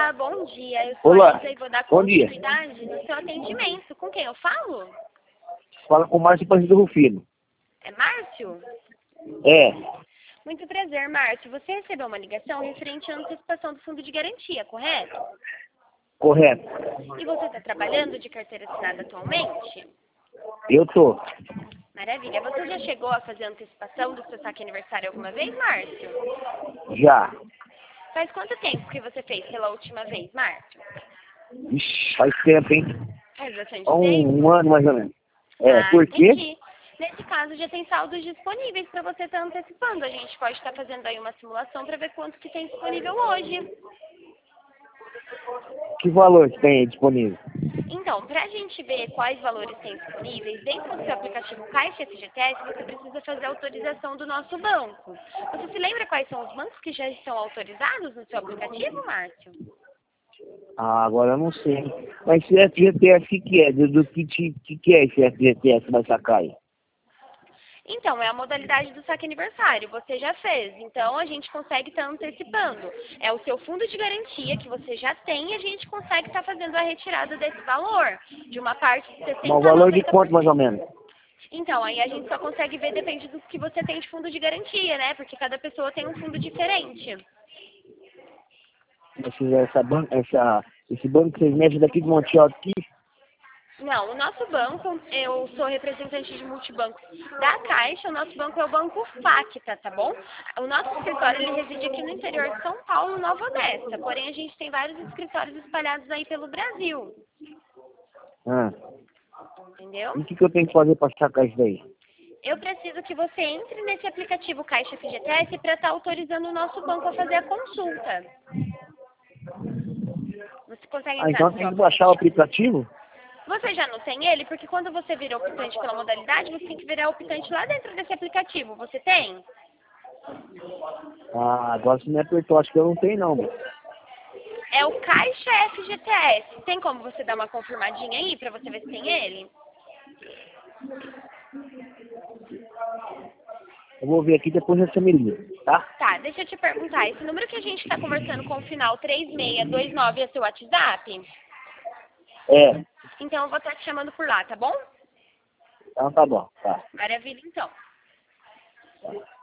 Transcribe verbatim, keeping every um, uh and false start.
Olá, bom dia. Eu sou Olá, a Isa e vou dar bom dia. continuidade no seu atendimento. Com quem eu falo? Fala com o Márcio Pancho Rufino. É Márcio? É, Muito prazer, Márcio. Você recebeu uma ligação referente à antecipação do fundo de garantia, correto? correto. E você está trabalhando de carteira assinada atualmente? Eu tô. Maravilha. Você já chegou a fazer a antecipação do seu saque aniversário alguma vez, Márcio? Já. Faz quanto tempo que você fez pela última vez, Márcio? Ixi, faz tempo, hein? Faz bastante Há um, tempo? um ano mais ou menos. É, Ah, por quê? entendi. Nesse caso, já tem saldos disponíveis para você estar antecipando. A gente pode estar fazendo aí uma simulação para ver quanto que tem disponível hoje. Que valor que tem aí disponível? Então, para a gente ver quais valores tem disponíveis, dentro do seu aplicativo Caixa F G T S, você precisa fazer a autorização do nosso banco. Você se lembra quais são os bancos que já estão autorizados no seu aplicativo, Márcio? Ah, agora eu não sei. Mas esse F G T S, o que, que é? Do, do que, que, que que é esse F G T S que vai sacar aí? Então, é a modalidade do saque aniversário. Você já fez. Então, a gente consegue estar antecipando. É o seu fundo de garantia que você já tem e a gente consegue estar fazendo a retirada desse valor. De uma parte de Mas o sessenta a valor de noventa por quanto mais ou cento. menos? Então, aí a gente só consegue ver, depende do que você tem de fundo de garantia, né? Porque cada pessoa tem um fundo diferente. Esse, essa ban essa, esse banco que vocês mexem daqui de Monte Alto aqui? Não, o nosso banco, eu sou representante de multibancos da Caixa, o nosso banco é o Banco Facta, tá bom? O nosso escritório, ele reside aqui no interior de São Paulo, Nova Odessa, porém a gente tem vários escritórios espalhados aí pelo Brasil, Ah. entendeu? E o que, que eu tenho que fazer para sacar isso daí? Eu preciso que você entre nesse aplicativo Caixa F G T S para estar autorizando o nosso banco a fazer a consulta. Você consegue Ah, entrar então no seu tem que baixar o aplicativo? aplicativo? Você já não tem ele? Porque quando você vira optante pela modalidade, você tem que virar optante lá dentro desse aplicativo. Você tem? Ah, agora você me apertou, acho que eu não tenho não, meu. É o Caixa F G T S. Tem como você dar uma confirmadinha aí pra você ver se tem ele? Eu vou ver aqui, depois você me liga, tá? Tá, deixa eu te perguntar. Esse número que a gente tá conversando com o final três seis dois nove é seu WhatsApp? É, Então eu vou estar te chamando por lá, tá bom? então tá bom, tá. Maravilha, então.